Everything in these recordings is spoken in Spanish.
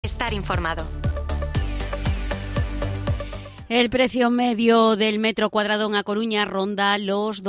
Estar informado. El precio medio del metro cuadrado en A Coruña ronda los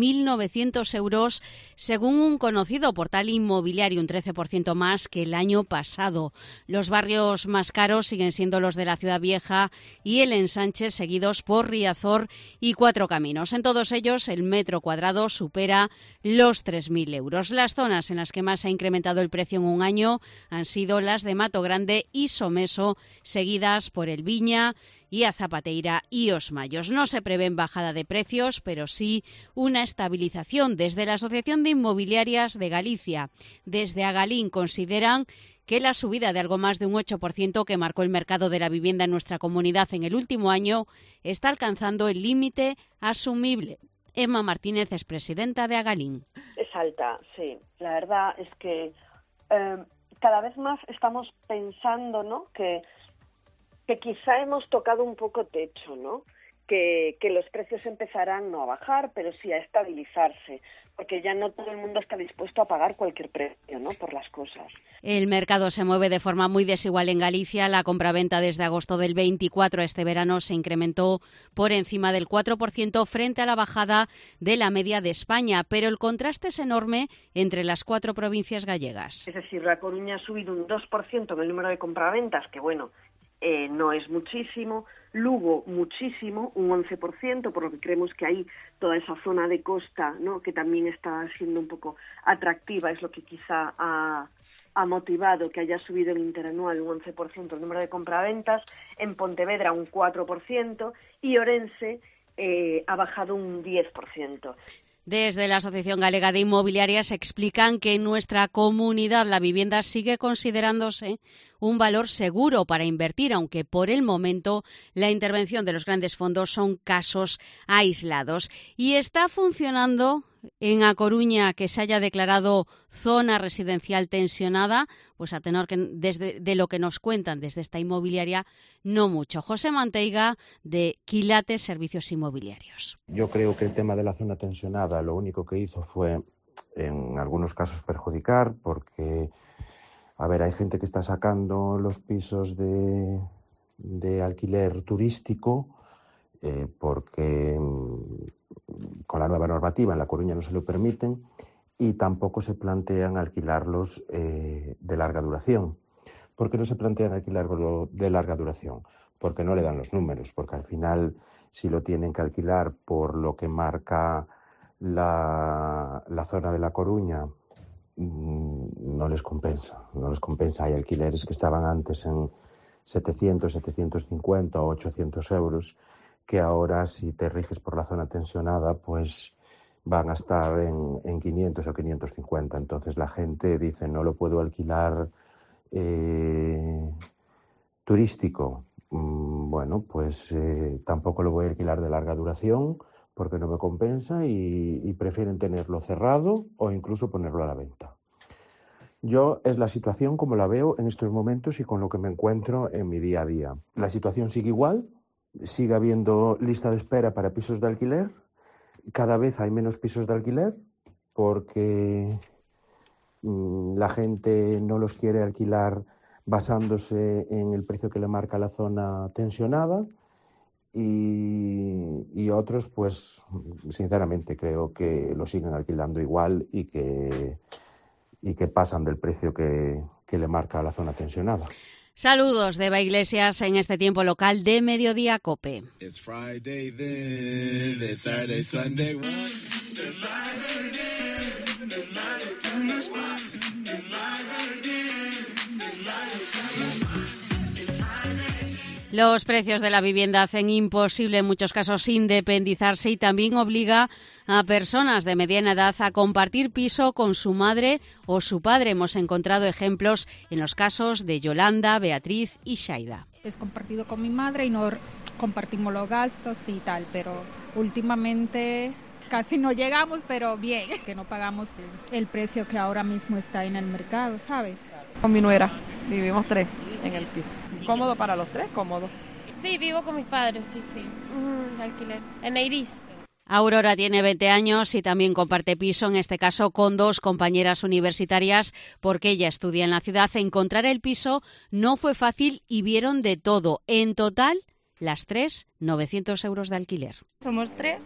2.900 euros, según un conocido portal inmobiliario, un 13% más que el año pasado. Los barrios más caros siguen siendo los de la Ciudad Vieja y el Ensanche, seguidos por Riazor y Cuatro Caminos. En todos ellos, el metro cuadrado supera los 3.000 euros. Las zonas en las que más se ha incrementado el precio en un año han sido las de Mato Grande y Someso, seguidas por El Viña y a Zapateira y Os Mayos. No se prevén bajada de precios, pero sí una estabilización. Desde la Asociación de Inmobiliarias de Galicia, desde Agalín, consideran que la subida de algo más de un 8% que marcó el mercado de la vivienda en nuestra comunidad en el último año está alcanzando el límite asumible. Emma Martínez es presidenta de Agalín. Es alta, sí. La verdad es que cada vez más estamos pensando, ¿no?, que quizá hemos tocado un poco techo, ¿no? Que los precios empezarán no a bajar, pero sí a estabilizarse, porque ya no todo el mundo está dispuesto a pagar cualquier precio, ¿no?, por las cosas. El mercado se mueve de forma muy desigual en Galicia. La compraventa desde agosto del 24 a este verano se incrementó por encima del 4% frente a la bajada de la media de España, pero el contraste es enorme entre las 4 provincias gallegas. Es decir, La Coruña ha subido un 2% en el número de compraventas, que bueno, no es muchísimo. Lugo, muchísimo, un 11%, por lo que creemos que ahí toda esa zona de costa, ¿no?, que también está siendo un poco atractiva, es lo que quizá ha motivado que haya subido el interanual un 11% el número de compraventas. En Pontevedra un 4% y Orense ha bajado un 10%. Desde la Asociación Galega de Inmobiliarias explican que en nuestra comunidad la vivienda sigue considerándose un valor seguro para invertir, aunque por el momento la intervención de los grandes fondos son casos aislados. Y está funcionando en A Coruña que se haya declarado zona residencial tensionada, pues a tenor que de lo que nos cuentan desde esta inmobiliaria, no mucho. José Manteiga, de Quilates Servicios Inmobiliarios. Yo creo que el tema de la zona tensionada lo único que hizo fue, en algunos casos, perjudicar, porque, a ver, hay gente que está sacando los pisos de alquiler turístico porque con la nueva normativa en La Coruña no se lo permiten, y tampoco se plantean alquilarlos de larga duración. ¿Por qué no se plantean alquilarlo de larga duración? Porque no le dan los números, porque al final, si lo tienen que alquilar por lo que marca la zona de La Coruña, no les compensa. Hay alquileres que estaban antes en 700, 750 o 800 euros, que ahora, si te riges por la zona tensionada, pues van a estar en 500 o 550. Entonces la gente dice, no lo puedo alquilar turístico. Bueno, pues tampoco lo voy a alquilar de larga duración porque no me compensa, y prefieren tenerlo cerrado o incluso ponerlo a la venta. Yo es la situación como la veo en estos momentos y con lo que me encuentro en mi día a día. La situación sigue igual. Sigue habiendo lista de espera para pisos de alquiler. Cada vez hay menos pisos de alquiler porque la gente no los quiere alquilar basándose en el precio que le marca la zona tensionada, y otros, pues, sinceramente creo que lo siguen alquilando igual y que pasan del precio que le marca la zona tensionada. Saludos de Eva Iglesias en este tiempo local de Mediodía COPE. Los precios de la vivienda hacen imposible en muchos casos independizarse y también obliga a personas de mediana edad a compartir piso con su madre o su padre. Hemos encontrado ejemplos en los casos de Yolanda, Beatriz y Shaida. Es compartido con mi madre y no compartimos los gastos y tal, pero últimamente casi no llegamos, pero bien, que no pagamos el precio que ahora mismo está en el mercado, ¿sabes? Con mi nuera, vivimos 3 en el piso. ¿Cómodo para los 3? Cómodo. Sí, vivo con mis padres, sí. Alquiler. En Eiris. Aurora tiene 20 años y también comparte piso, en este caso con 2 compañeras universitarias, porque ella estudia en la ciudad. Encontrar el piso no fue fácil y vieron de todo. En total, las 3, 900 euros de alquiler. Somos 3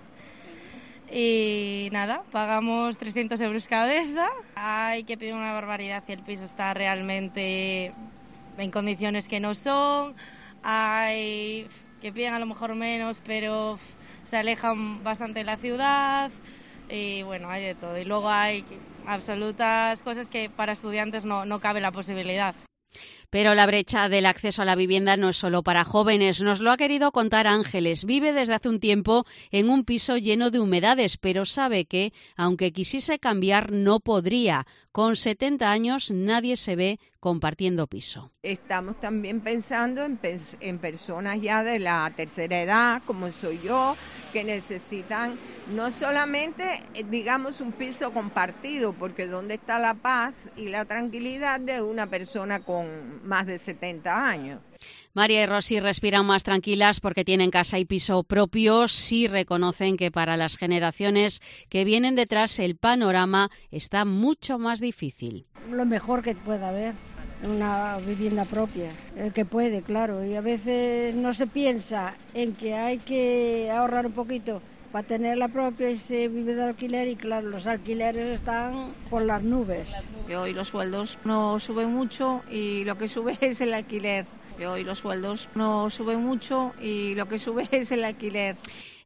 y nada, pagamos 300 euros cabeza. Hay que pedir una barbaridad si el piso está realmente en condiciones que no son. Hay que piden a lo mejor menos, pero se alejan bastante de la ciudad y bueno, hay de todo. Y luego hay absolutas cosas que para estudiantes no cabe la posibilidad. Pero la brecha del acceso a la vivienda no es solo para jóvenes. Nos lo ha querido contar Ángeles. Vive desde hace un tiempo en un piso lleno de humedades, pero sabe que, aunque quisiese cambiar, no podría. Con 70 años nadie se ve compartiendo piso. Estamos también pensando en personas ya de la tercera edad, como soy yo, que necesitan no solamente, digamos, un piso compartido, porque ¿dónde está la paz y la tranquilidad de una persona con más de 70 años? María y Rosy respiran más tranquilas porque tienen casa y piso propios. Sí reconocen que para las generaciones que vienen detrás el panorama está mucho más difícil. Lo mejor que pueda haber, una vivienda propia, el que puede, claro. Y a veces no se piensa en que hay que ahorrar un poquito para tener la propia y se vive de alquiler y claro, los alquileres están por las nubes. Hoy los sueldos no suben mucho y lo que sube es el alquiler. Hoy los sueldos no suben mucho y lo que sube es el alquiler.